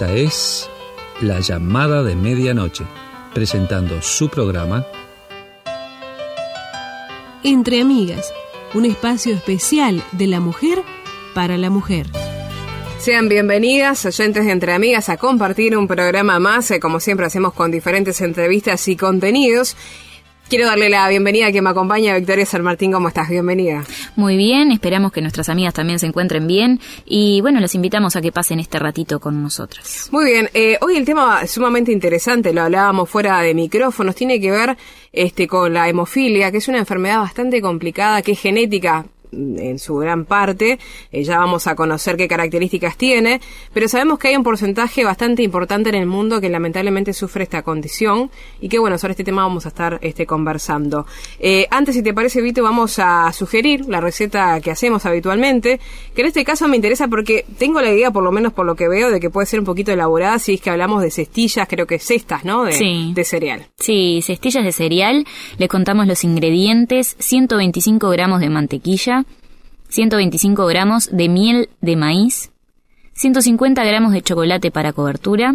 Esta es La Llamada de Medianoche, presentando su programa Entre Amigas, un espacio especial de la mujer para la mujer. Sean bienvenidas, oyentes de Entre Amigas, a compartir un programa más, como siempre hacemos con diferentes entrevistas y contenidos. Quiero darle la bienvenida a quien me acompaña, Victoria San Martín. ¿Cómo estás? Bienvenida. Muy bien, esperamos que nuestras amigas también se encuentren bien y bueno, los invitamos a que pasen este ratito con nosotras. Muy bien, hoy el tema es sumamente interesante, lo hablábamos fuera de micrófonos, tiene que ver con la hemofilia, que es una enfermedad bastante complicada, que es genética en su gran parte, ya vamos a conocer qué características tiene, pero sabemos que hay un porcentaje bastante importante en el mundo que lamentablemente sufre esta condición y que bueno, sobre este tema vamos a estar conversando. Antes, si te parece, Vito, vamos a sugerir la receta que hacemos habitualmente, que en este caso me interesa porque tengo la idea, por lo menos por lo que veo, de que puede ser un poquito elaborada si es que hablamos de cestillas, creo que cestas, ¿no? De cereal. Sí, cestillas de cereal. Les contamos los ingredientes: 125 gramos de mantequilla, 125 gramos de miel de maíz, 150 gramos de chocolate para cobertura,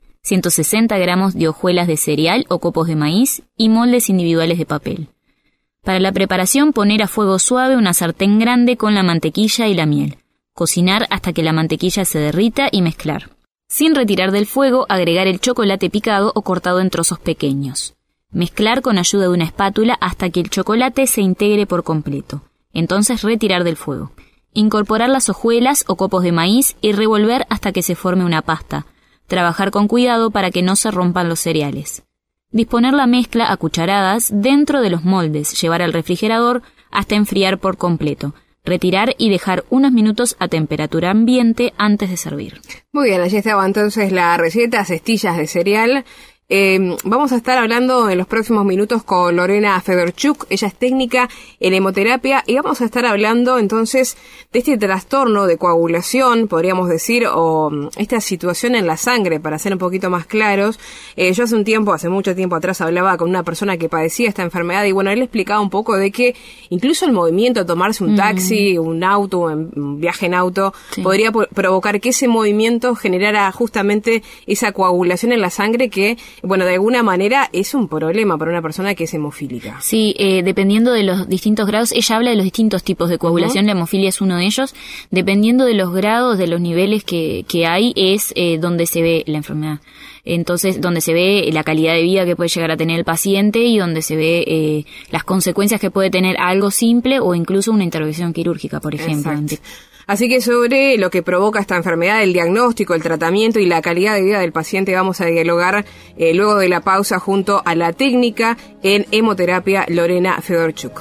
160 gramos de hojuelas de cereal o copos de maíz y moldes individuales de papel. Para la preparación, poner a fuego suave una sartén grande con la mantequilla y la miel. Cocinar hasta que la mantequilla se derrita y mezclar. Sin retirar del fuego, agregar el chocolate picado o cortado en trozos pequeños. Mezclar con ayuda de una espátula hasta que el chocolate se integre por completo. Entonces retirar del fuego. Incorporar las hojuelas o copos de maíz y revolver hasta que se forme una pasta. Trabajar con cuidado para que no se rompan los cereales. Disponer la mezcla a cucharadas dentro de los moldes, llevar al refrigerador hasta enfriar por completo. Retirar y dejar unos minutos a temperatura ambiente antes de servir. Muy bien, allí estaba entonces la receta, cestillas de cereal. Vamos a estar hablando en los próximos minutos con Lorena Fedorchuk. Ella es técnica en hemoterapia y vamos a estar hablando entonces de este trastorno de coagulación, podríamos decir, o esta situación en la sangre, para ser un poquito más claros. Yo hace mucho tiempo atrás hablaba con una persona que padecía esta enfermedad y bueno, él explicaba un poco de que incluso el movimiento, tomarse un taxi, un auto, un viaje en auto, sí, podría provocar que ese movimiento generara justamente esa coagulación en la sangre que, bueno, de alguna manera es un problema para una persona que es hemofílica. Sí, dependiendo de los distintos grados, ella habla de los distintos tipos de coagulación, la hemofilia es uno de ellos. Dependiendo de los grados, de los niveles que hay, es donde se ve la enfermedad. Entonces, donde se ve la calidad de vida que puede llegar a tener el paciente y donde se ve las consecuencias que puede tener algo simple o incluso una intervención quirúrgica, por ejemplo. Exacto. Así que sobre lo que provoca esta enfermedad, el diagnóstico, el tratamiento y la calidad de vida del paciente vamos a dialogar luego de la pausa junto a la técnica en hemoterapia Lorena Fedorchuk.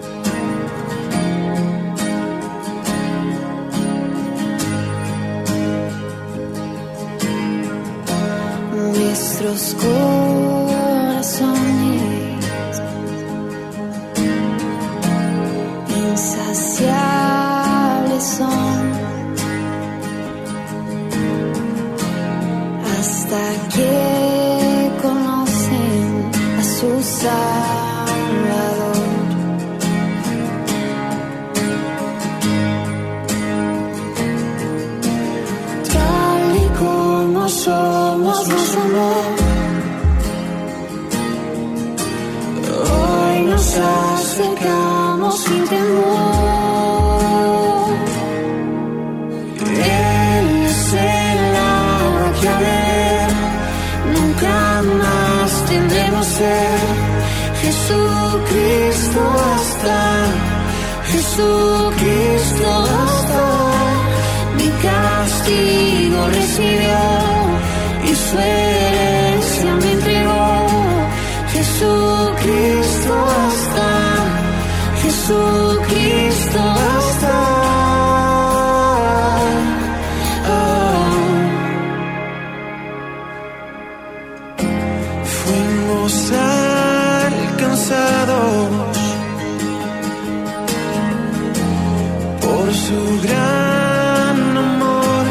Nuestros corazones insaciables son hasta que conocen a su Salvador. Tal y como somos, más amor. Hoy nos acercamos sin temor. Él es el agua que a ver nunca más tendremos sed. Jesucristo basta, Jesucristo basta. Mi castigo recibió y su herencia me entregó. Jesucristo basta, Jesucristo basta. Fuimos alcanzados por su gran amor,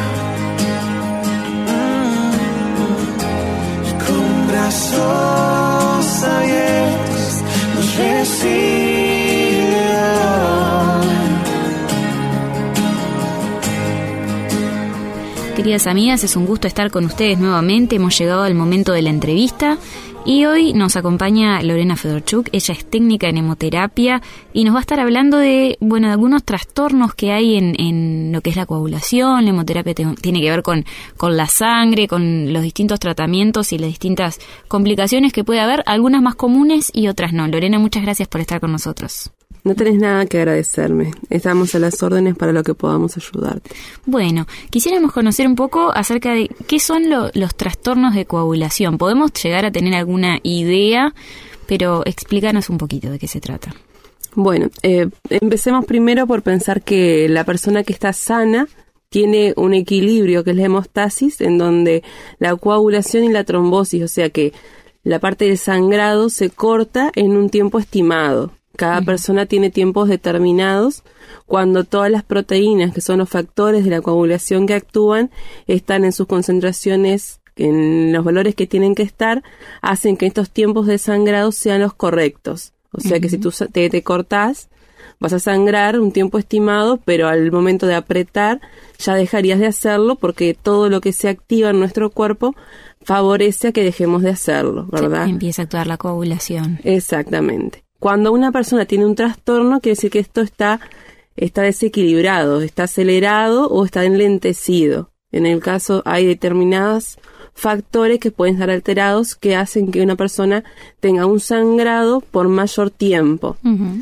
con brazos abiertos nos recibe hoy. Te queridas amigas, es un gusto estar con ustedes nuevamente. Hemos llegado al momento de la entrevista y hoy nos acompaña Lorena Fedorchuk. Ella es técnica en hemoterapia y nos va a estar hablando de, de algunos trastornos que hay en lo que es la coagulación. La hemoterapia tiene que ver con la sangre, con los distintos tratamientos y las distintas complicaciones que puede haber, algunas más comunes y otras no. Lorena, muchas gracias por estar con nosotros. No tenés nada que agradecerme. Estamos a las órdenes para lo que podamos ayudarte. Bueno, quisiéramos conocer un poco acerca de qué son los trastornos de coagulación. Podemos llegar a tener alguna idea, pero explícanos un poquito de qué se trata. Bueno, empecemos primero por pensar que la persona que está sana tiene un equilibrio, que es la hemostasis, en donde la coagulación y la trombosis, o sea que la parte del sangrado se corta en un tiempo estimado. Cada persona tiene tiempos determinados cuando todas las proteínas, que son los factores de la coagulación que actúan, están en sus concentraciones, en los valores que tienen que estar, hacen que estos tiempos de sangrado sean los correctos. O sea que si tú te cortás, vas a sangrar un tiempo estimado, pero al momento de apretar ya dejarías de hacerlo porque todo lo que se activa en nuestro cuerpo favorece a que dejemos de hacerlo, ¿verdad? Sí, empieza a actuar la coagulación. Exactamente. Cuando una persona tiene un trastorno, quiere decir que esto está desequilibrado, está acelerado o está enlentecido. En el caso hay determinados factores que pueden estar alterados que hacen que una persona tenga un sangrado por mayor tiempo.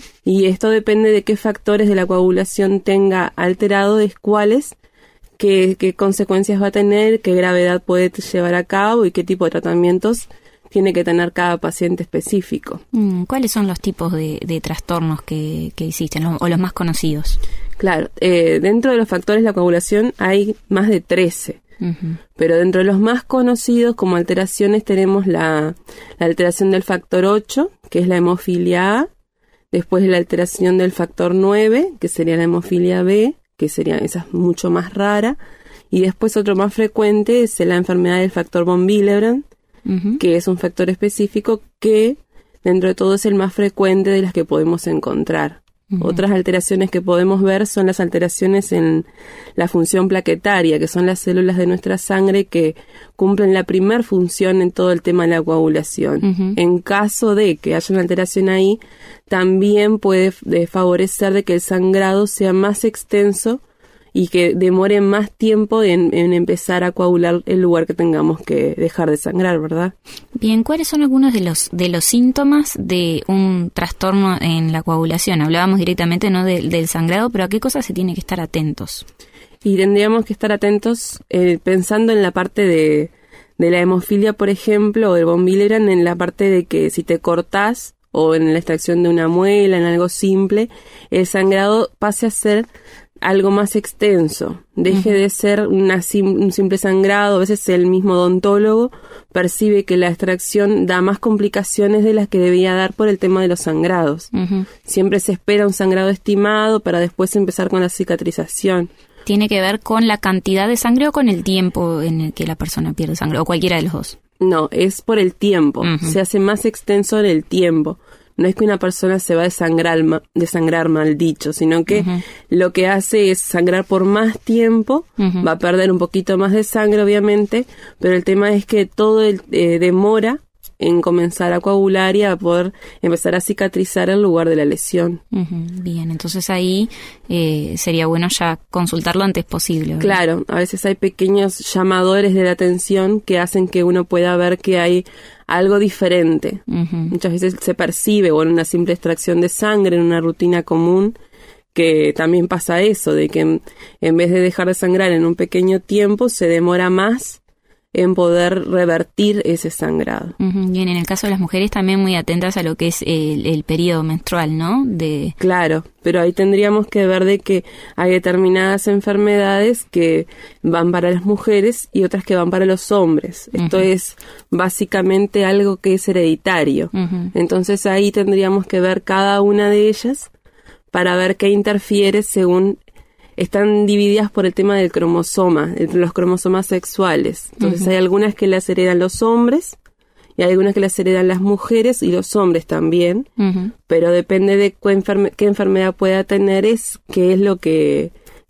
Y esto depende de qué factores de la coagulación tenga alterado, de cuáles, qué consecuencias va a tener, qué gravedad puede llevar a cabo y qué tipo de tratamientos tiene que tener cada paciente específico. ¿Cuáles son los tipos de trastornos que existen o los más conocidos? Claro, dentro de los factores de la coagulación hay más de 13, pero dentro de los más conocidos como alteraciones tenemos la alteración del factor 8, que es la hemofilia A, después la alteración del factor 9, que sería la hemofilia B, que sería esa mucho más rara, y después otro más frecuente es la enfermedad del factor von Willebrand, que es un factor específico que dentro de todo es el más frecuente de las que podemos encontrar. Otras alteraciones que podemos ver son las alteraciones en la función plaquetaria, que son las células de nuestra sangre que cumplen la primer función en todo el tema de la coagulación. En caso de que haya una alteración ahí, también puede favorecer de que el sangrado sea más extenso y que demore más tiempo en empezar a coagular el lugar que tengamos que dejar de sangrar, ¿verdad? Bien, ¿cuáles son algunos de los síntomas de un trastorno en la coagulación? Hablábamos directamente no del sangrado, pero ¿a qué cosas se tiene que estar atentos? Y tendríamos que estar atentos pensando en la parte de la hemofilia, por ejemplo, o del von Willebrand, en la parte de que si te cortás o en la extracción de una muela, en algo simple, el sangrado pase a ser algo más extenso, deje de ser un simple sangrado. A veces el mismo odontólogo percibe que la extracción da más complicaciones de las que debía dar por el tema de los sangrados. Siempre se espera un sangrado estimado para después empezar con la cicatrización. ¿Tiene que ver con la cantidad de sangre o con el tiempo en el que la persona pierde sangre, o cualquiera de los dos? No, es por el tiempo, se hace más extenso en el tiempo. No es que una persona se va a desangrar mal dicho, sino que lo que hace es sangrar por más tiempo, va a perder un poquito más de sangre obviamente, pero el tema es que todo demora en comenzar a coagular y a poder empezar a cicatrizar el lugar de la lesión. Bien, entonces ahí sería bueno ya consultar lo antes posible, ¿verdad? Claro, a veces hay pequeños llamadores de la atención que hacen que uno pueda ver que hay algo diferente. Muchas veces se percibe, o en una simple extracción de sangre, en una rutina común, que también pasa eso, de que en vez de dejar de sangrar en un pequeño tiempo, se demora más en poder revertir ese sangrado. Bien, en el caso de las mujeres también muy atentas a lo que es el periodo menstrual, ¿no? Claro, pero ahí tendríamos que ver de que hay determinadas enfermedades que van para las mujeres y otras que van para los hombres. Esto es básicamente algo que es hereditario. Entonces ahí tendríamos que ver cada una de ellas para ver qué interfiere según... Están divididas por el tema del cromosoma, los cromosomas sexuales. Entonces hay algunas que las heredan los hombres y hay algunas que las heredan las mujeres y los hombres también. Pero depende de qué enfermedad pueda tener, qué es lo que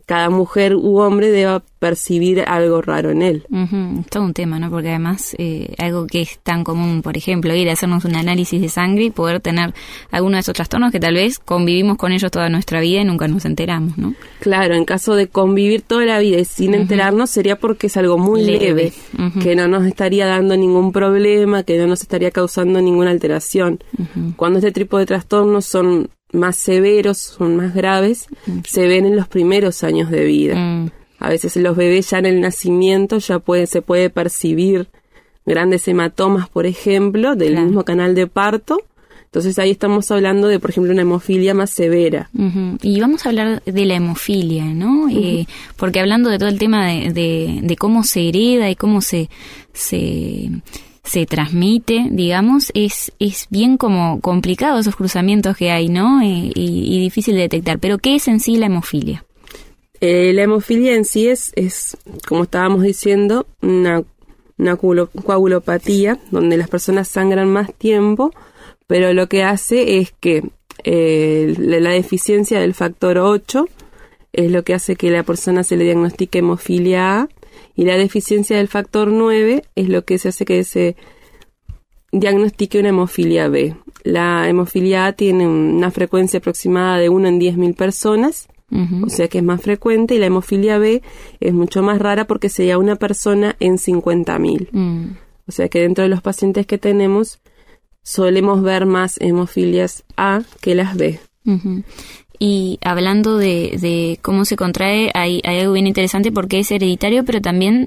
cada mujer u hombre deba percibir algo raro en él. Es todo un tema, ¿no? Porque además algo que es tan común, por ejemplo, ir a hacernos un análisis de sangre y poder tener algunos de esos trastornos que tal vez convivimos con ellos toda nuestra vida y nunca nos enteramos, ¿no? Claro, en caso de convivir toda la vida y sin enterarnos sería porque es algo muy leve, que no nos estaría dando ningún problema, que no nos estaría causando ninguna alteración. Cuando este tipo de trastornos son más severos, son más graves, se ven en los primeros años de vida. A veces los bebés ya en el nacimiento se puede percibir grandes hematomas, por ejemplo, del mismo canal de parto. Entonces ahí estamos hablando de, por ejemplo, una hemofilia más severa. Y vamos a hablar de la hemofilia, ¿no? Porque hablando de todo el tema de cómo se hereda y cómo se transmite, digamos, es bien como complicado esos cruzamientos que hay, ¿no? Y difícil de detectar. Pero ¿qué es en sí la hemofilia? La hemofilia en sí es, como estábamos diciendo, una coagulopatía, donde las personas sangran más tiempo, pero lo que hace es que la deficiencia del factor 8 es lo que hace que la persona se le diagnostique hemofilia A, y la deficiencia del factor 9 es lo que se hace que se diagnostique una hemofilia B. La hemofilia A tiene una frecuencia aproximada de 1 en 10.000 personas, o sea que es más frecuente, y la hemofilia B es mucho más rara porque sería una persona en 50.000. O sea que dentro de los pacientes que tenemos solemos ver más hemofilias A que las B. Y hablando de cómo se contrae, hay algo bien interesante porque es hereditario, pero también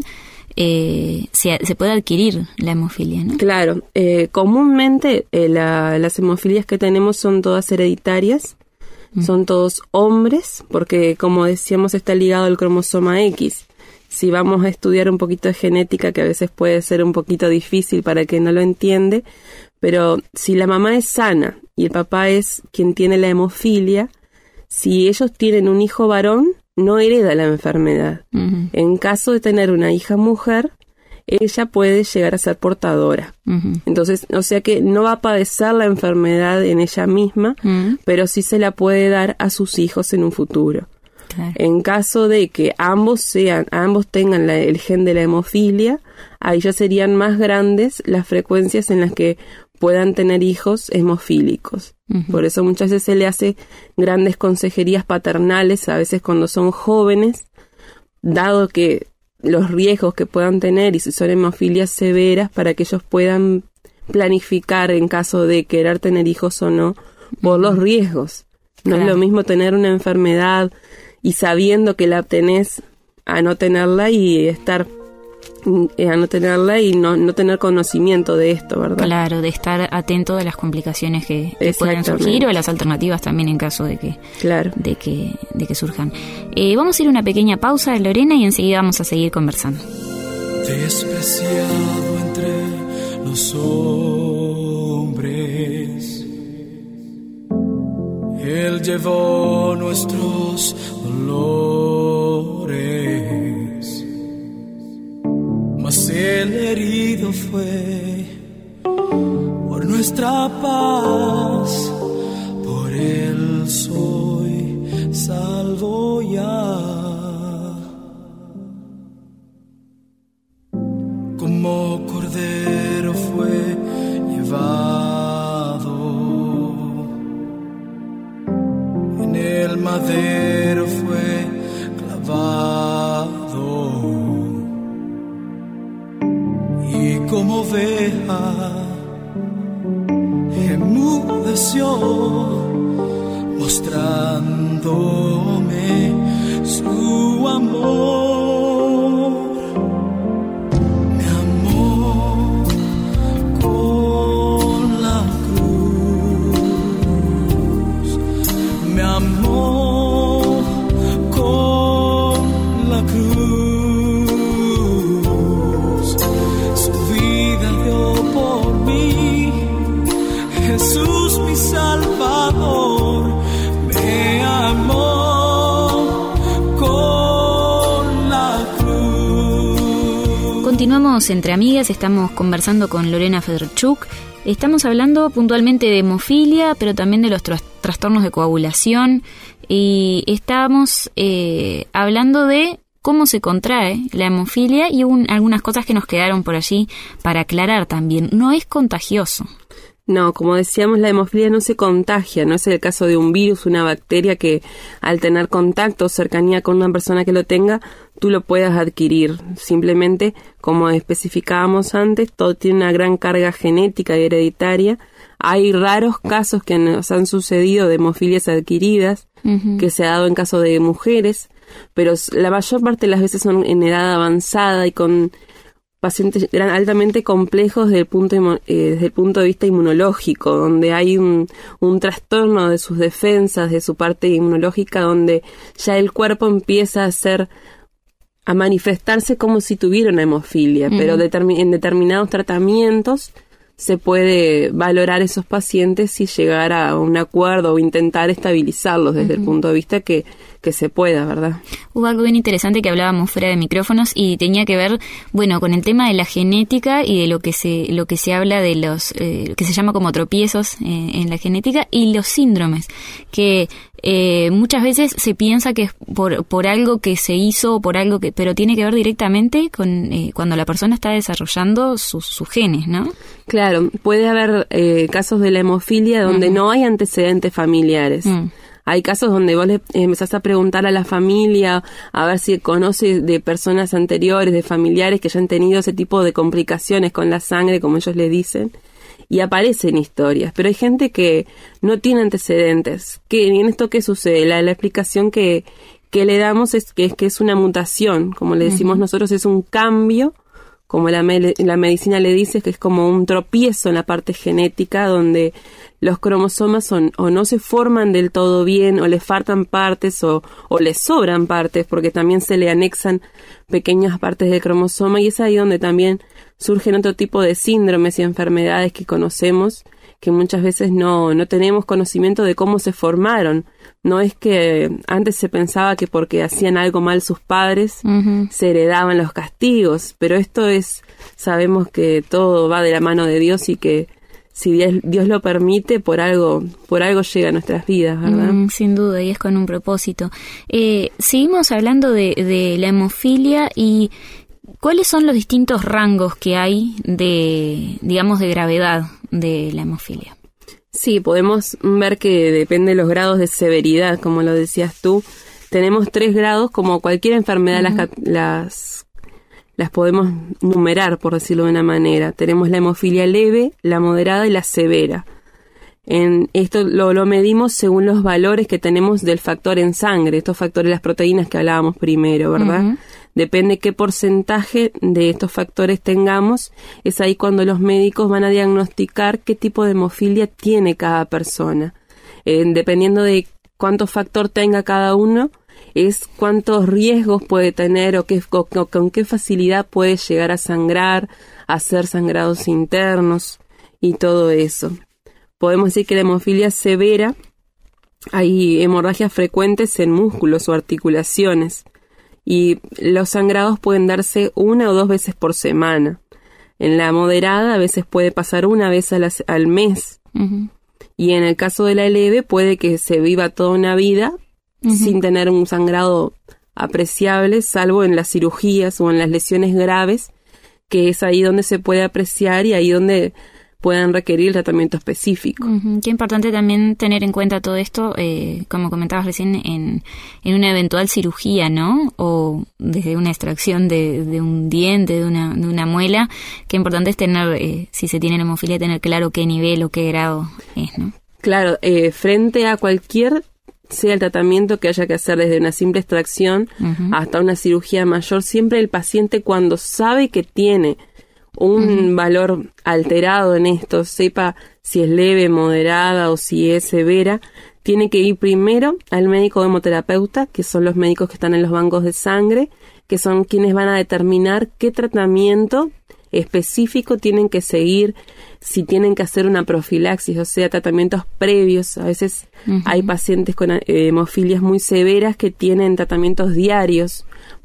se puede adquirir la hemofilia, ¿no? Claro, comúnmente las hemofilias que tenemos son todas hereditarias, son todos hombres, porque como decíamos está ligado al cromosoma X. Si vamos a estudiar un poquito de genética, que a veces puede ser un poquito difícil para el que no lo entiende, pero si la mamá es sana y el papá es quien tiene la hemofilia, si ellos tienen un hijo varón, no hereda la enfermedad. En caso de tener una hija mujer, ella puede llegar a ser portadora. Entonces, o sea que no va a padecer la enfermedad en ella misma, pero sí se la puede dar a sus hijos en un futuro. Claro. En caso de que ambos tengan el gen de la hemofilia, ahí ya serían más grandes las frecuencias en las que puedan tener hijos hemofílicos. Por eso muchas veces se le hace grandes consejerías paternales, a veces cuando son jóvenes, dado que los riesgos que puedan tener y si son hemofilias severas, para que ellos puedan planificar en caso de querer tener hijos o no, por los riesgos. No es lo mismo tener una enfermedad y sabiendo que la tenés a no tenerla y no tener conocimiento de esto, ¿verdad? Claro, de estar atento de las complicaciones que puedan surgir o de las alternativas también en caso de que surjan. Vamos a ir a una pequeña pausa, Lorena, y enseguida vamos a seguir conversando. Despreciado entre los hombres, Él llevó nuestros dolores, mas el herido fue por nuestra paz, por Él soy salvo ya. Como cordero fue llevado, en el madero fue clavado, y como oveja enmudeció, mostrándome su amor. Me amó con la cruz, me amó con la cruz, su vida dio por mí, Jesús mi Salvador, me amó con la cruz. Continuamos entre amigas, estamos conversando con Lorena Fedorchuk. Estamos hablando puntualmente de hemofilia, pero también de los trastornos de coagulación. y estábamos hablando de cómo se contrae la hemofilia y algunas cosas que nos quedaron por allí para aclarar también. No es contagioso. No, como decíamos, la hemofilia no se contagia, no es el caso de un virus, una bacteria que al tener contacto o cercanía con una persona que lo tenga, tú lo puedas adquirir. Simplemente, como especificábamos antes, todo tiene una gran carga genética y hereditaria. Hay raros casos que nos han sucedido de hemofilias adquiridas, que se ha dado en caso de mujeres, pero la mayor parte de las veces son en edad avanzada y con pacientes altamente complejos desde el punto de vista inmunológico, donde hay un trastorno de sus defensas, de su parte inmunológica, donde ya el cuerpo empieza a manifestarse como si tuviera una hemofilia, pero en determinados tratamientos se puede valorar esos pacientes y llegar a un acuerdo o intentar estabilizarlos desde el punto de vista que se pueda, ¿verdad? Hubo algo bien interesante que hablábamos fuera de micrófonos y tenía que ver, bueno, con el tema de la genética y de lo que se habla de los que se llama como tropiezos en la genética y los síndromes, que muchas veces se piensa que es por algo que se hizo o por algo pero tiene que ver directamente con cuando la persona está desarrollando sus genes, ¿no? Claro, puede haber casos de la hemofilia donde no hay antecedentes familiares. Hay casos donde vos le empezás a preguntar a la familia a ver si conoce de personas anteriores, de familiares que ya han tenido ese tipo de complicaciones con la sangre, como ellos le dicen, y aparecen historias. Pero hay gente que no tiene antecedentes. ¿En esto qué sucede? La explicación que le damos es que es una mutación, como le decimos nosotros, es un cambio, como la medicina le dice, que es como un tropiezo en la parte genética donde los cromosomas o no se forman del todo bien, o les faltan partes, o les sobran partes, porque también se le anexan pequeñas partes del cromosoma, y es ahí donde también surgen otro tipo de síndromes y enfermedades que conocemos, que muchas veces no tenemos conocimiento de cómo se formaron. No es que antes se pensaba que porque hacían algo mal sus padres se heredaban los castigos, pero sabemos que todo va de la mano de Dios y que si Dios lo permite, por algo llega a nuestras vidas, ¿verdad? Sin duda, y es con un propósito. Seguimos hablando de la hemofilia y ¿cuáles son los distintos rangos que hay de gravedad de la hemofilia? Sí, podemos ver que depende de los grados de severidad, como lo decías tú. Tenemos 3 grados, como cualquier enfermedad las podemos numerar, por decirlo de una manera. Tenemos la hemofilia leve, la moderada y la severa. En esto lo medimos según los valores que tenemos del factor en sangre, estos factores, las proteínas que hablábamos primero, ¿verdad? Depende qué porcentaje de estos factores tengamos, es ahí cuando los médicos van a diagnosticar qué tipo de hemofilia tiene cada persona. Dependiendo de cuánto factor tenga cada uno, es cuántos riesgos puede tener o con qué facilidad puede llegar a sangrar, a hacer sangrados internos y todo eso. Podemos decir que la hemofilia severa, hay hemorragias frecuentes en músculos o articulaciones y los sangrados pueden darse 1 o 2 veces por semana. En la moderada a veces puede pasar 1 vez al mes. Y en el caso de la leve puede que se viva toda una vida sin tener un sangrado apreciable, salvo en las cirugías o en las lesiones graves, que es ahí donde se puede apreciar y ahí donde puedan requerir tratamiento específico. Qué importante también tener en cuenta todo esto, como comentabas recién, en una eventual cirugía, ¿no? O desde una extracción de un diente, de una muela. Qué importante es tener, si se tiene hemofilia, tener claro qué nivel o qué grado es, ¿no? Claro, frente a sea el tratamiento que haya que hacer, desde una simple extracción hasta una cirugía mayor, siempre el paciente, cuando sabe que tiene un valor alterado en esto, sepa si es leve, moderada o si es severa, tiene que ir primero al médico hemoterapeuta, que son los médicos que están en los bancos de sangre, que son quienes van a determinar qué tratamiento específico tienen que seguir, si tienen que hacer una profilaxis, o sea, tratamientos previos. A veces hay pacientes con hemofilias muy severas que tienen tratamientos diarios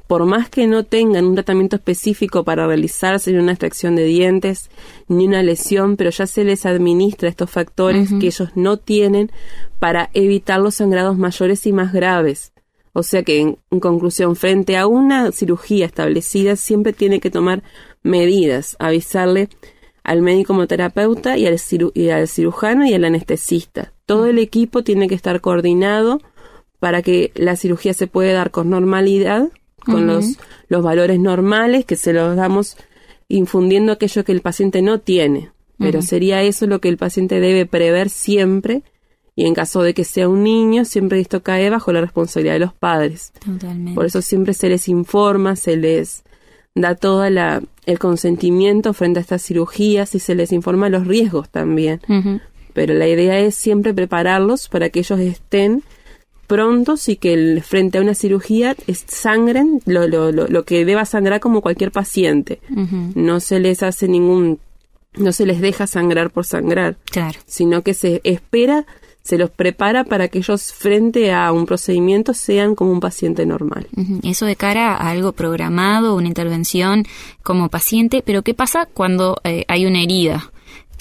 por más que no tengan un tratamiento específico para realizarse una extracción de dientes ni una lesión, pero ya se les administra estos factores que ellos no tienen para evitar los sangrados mayores y más graves. O sea que, en conclusión, frente a una cirugía establecida, siempre tiene que tomar medidas, avisarle al médico hemoterapeuta y al cirujano y al anestesista. Todo el equipo tiene que estar coordinado para que la cirugía se pueda dar con normalidad, con los valores normales, que se los damos infundiendo aquello que el paciente no tiene. Pero sería eso lo que el paciente debe prever siempre, y en caso de que sea un niño, siempre esto cae bajo la responsabilidad de los padres. Totalmente. Por eso siempre se les informa, se les da todo el consentimiento frente a estas cirugías y se les informa los riesgos también. Pero la idea es siempre prepararlos para que ellos estén prontos y que frente a una cirugía sangren lo que deba sangrar como cualquier paciente. No se les hace no se les deja sangrar por sangrar, claro, sino que se espera, se los prepara para que ellos frente a un procedimiento sean como un paciente normal. Eso de cara a algo programado, una intervención como paciente, pero ¿qué pasa cuando hay una herida?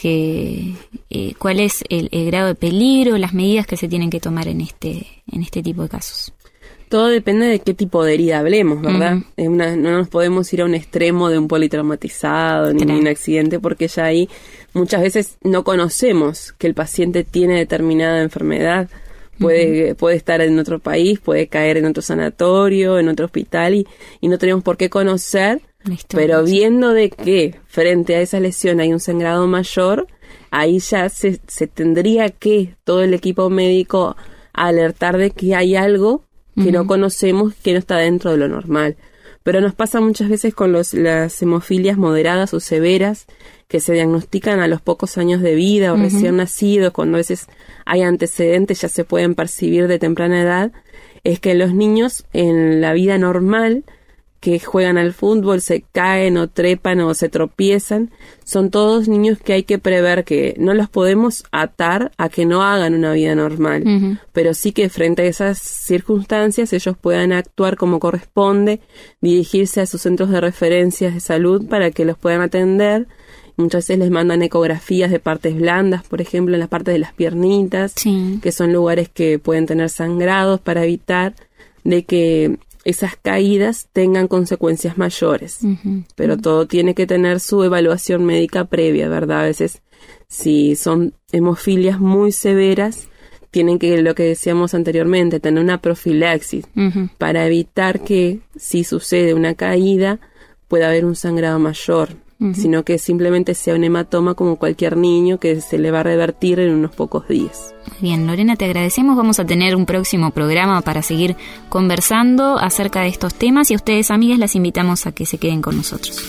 ¿Cuál es el grado de peligro, las medidas que se tienen que tomar en este tipo de casos? Todo depende de qué tipo de herida hablemos, ¿verdad? No nos podemos ir a un extremo de un politraumatizado ni un accidente, porque ya ahí muchas veces no conocemos que el paciente tiene determinada enfermedad. Puede estar en otro país, puede caer en otro sanatorio, en otro hospital y no tenemos por qué conocer, pero viendo de que frente a esa lesión hay un sangrado mayor, ahí ya se tendría que todo el equipo médico alertar de que hay algo que no conocemos, que no está dentro de lo normal. Pero nos pasa muchas veces con las hemofilias moderadas o severas, que se diagnostican a los pocos años de vida o recién nacidos, cuando a veces hay antecedentes, ya se pueden percibir de temprana edad, es que los niños en la vida normal, que juegan al fútbol, se caen o trepan o se tropiezan, son todos niños que hay que prever, que no los podemos atar a que no hagan una vida normal, pero sí que frente a esas circunstancias ellos puedan actuar como corresponde, dirigirse a sus centros de referencias de salud para que los puedan atender. Muchas veces les mandan ecografías de partes blandas, por ejemplo, en las partes de las piernitas, que son lugares que pueden tener sangrados, para evitar de que esas caídas tengan consecuencias mayores. Pero todo tiene que tener su evaluación médica previa, ¿verdad? A veces, si son hemofilias muy severas, tienen que, lo que decíamos anteriormente, tener una profilaxis para evitar que, si sucede una caída, pueda haber un sangrado mayor, sino que simplemente sea un hematoma como cualquier niño que se le va a revertir en unos pocos días. Bien, Lorena, te agradecemos. Vamos a tener un próximo programa para seguir conversando acerca de estos temas, y a ustedes, amigas, las invitamos a que se queden con nosotros.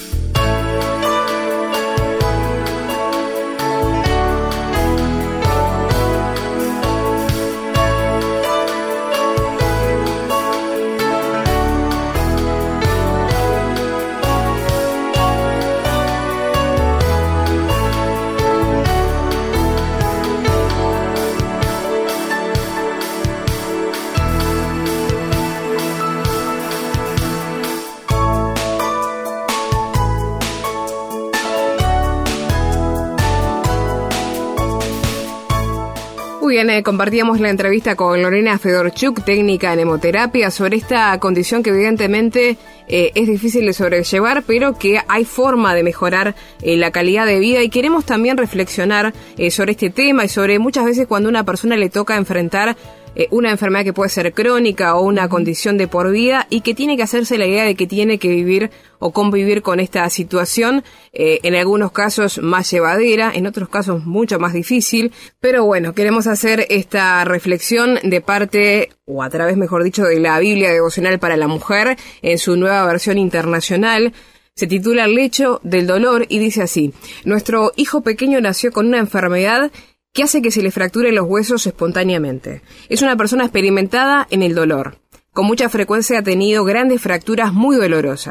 Muy bien, compartíamos la entrevista con Lorena Fedorchuk, técnica en hemoterapia, sobre esta condición que evidentemente es difícil de sobrellevar, pero que hay forma de mejorar la calidad de vida, y queremos también reflexionar sobre este tema y sobre muchas veces cuando a una persona le toca enfrentar una enfermedad que puede ser crónica o una condición de por vida, y que tiene que hacerse la idea de que tiene que vivir o convivir con esta situación, en algunos casos más llevadera, en otros casos mucho más difícil. Pero bueno, queremos hacer esta reflexión de parte, o a través, mejor dicho, de la Biblia Devocional para la Mujer, en su nueva versión internacional. Se titula El lecho del dolor y dice así: nuestro hijo pequeño nació con una enfermedad que hace que se le fracturen los huesos espontáneamente. Es una persona experimentada en el dolor. Con mucha frecuencia ha tenido grandes fracturas muy dolorosas.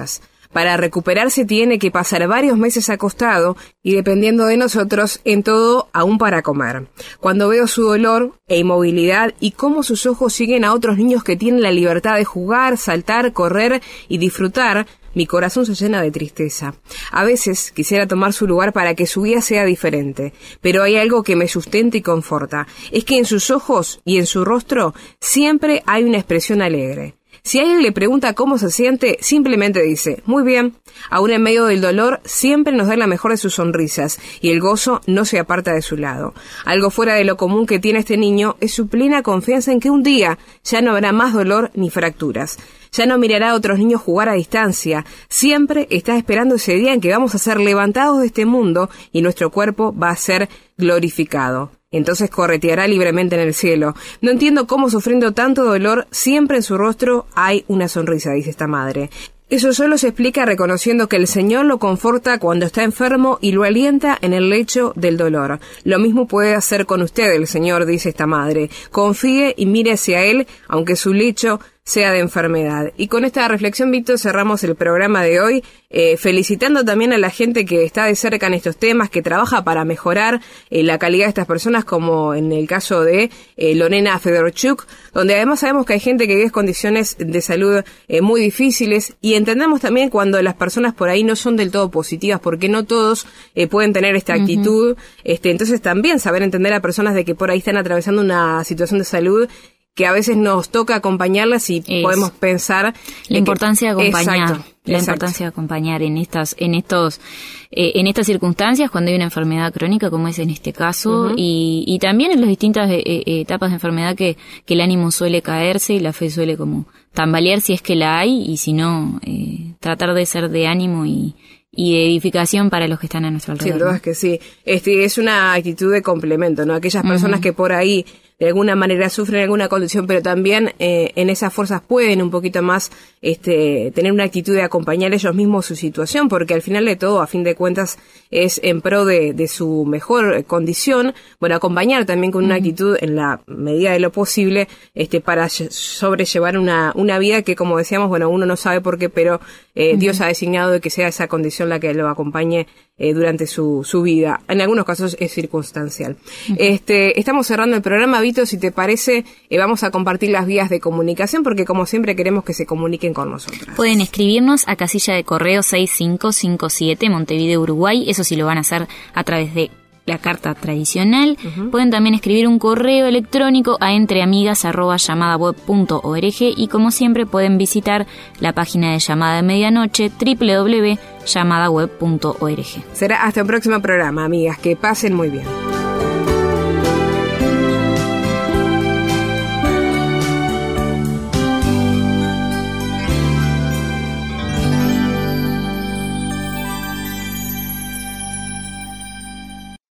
Para recuperarse tiene que pasar varios meses acostado y dependiendo de nosotros en todo, aún para comer. Cuando veo su dolor e inmovilidad y cómo sus ojos siguen a otros niños que tienen la libertad de jugar, saltar, correr y disfrutar, mi corazón se llena de tristeza. A veces quisiera tomar su lugar para que su vida sea diferente, pero hay algo que me sustenta y conforta. Es que en sus ojos y en su rostro siempre hay una expresión alegre. Si alguien le pregunta cómo se siente, simplemente dice, muy bien. Aún en medio del dolor, siempre nos da la mejor de sus sonrisas, y el gozo no se aparta de su lado. Algo fuera de lo común que tiene este niño es su plena confianza en que un día ya no habrá más dolor ni fracturas. Ya no mirará a otros niños jugar a distancia. Siempre está esperando ese día en que vamos a ser levantados de este mundo y nuestro cuerpo va a ser glorificado. Entonces correteará libremente en el cielo. No entiendo cómo, sufriendo tanto dolor, siempre en su rostro hay una sonrisa, dice esta madre. Eso solo se explica reconociendo que el Señor lo conforta cuando está enfermo y lo alienta en el lecho del dolor. Lo mismo puede hacer con usted el Señor, dice esta madre. Confíe y mire hacia Él, aunque su lecho sea de enfermedad. Y con esta reflexión, Víctor, cerramos el programa de hoy, felicitando también a la gente que está de cerca en estos temas, que trabaja para mejorar la calidad de estas personas, como en el caso de Lorena Fedorchuk, donde además sabemos que hay gente que vive condiciones de salud muy difíciles, y entendemos también cuando las personas por ahí no son del todo positivas, porque no todos pueden tener esta actitud. Entonces también saber entender a personas de que por ahí están atravesando una situación de salud que a veces nos toca acompañarlas y podemos pensar la importancia de acompañar. Exacto. Importancia de acompañar en estas circunstancias cuando hay una enfermedad crónica, como es en este caso, y también en las distintas etapas de enfermedad que el ánimo suele caerse y la fe suele como tambalear si es que la hay, y si no, tratar de ser de ánimo y de edificación para los que están a nuestro alrededor. Sin duda es que sí. Es una actitud de complemento, ¿no? Aquellas personas que por ahí de alguna manera sufren alguna condición, pero también en esas fuerzas pueden un poquito más tener una actitud de acompañar ellos mismos su situación, porque al final de todo, a fin de cuentas, es en pro de su mejor condición, bueno, acompañar también con una actitud en la medida de lo posible, para sobrellevar una vida que, como decíamos, bueno, uno no sabe por qué, pero Dios ha designado de que sea esa condición la que lo acompañe durante su vida. En algunos casos es circunstancial. Estamos cerrando el programa, Vito, si te parece, vamos a compartir las vías de comunicación, porque como siempre queremos que se comuniquen con nosotras. Pueden escribirnos a casilla de correo 6557, Montevideo, Uruguay. Eso sí lo van a hacer a través de la carta tradicional. Pueden también escribir un correo electrónico a entreamigas@llamadaweb.org, y como siempre pueden visitar la página de Llamada de Medianoche, www.llamadaweb.org. Será hasta el próximo programa, amigas. Que pasen muy bien.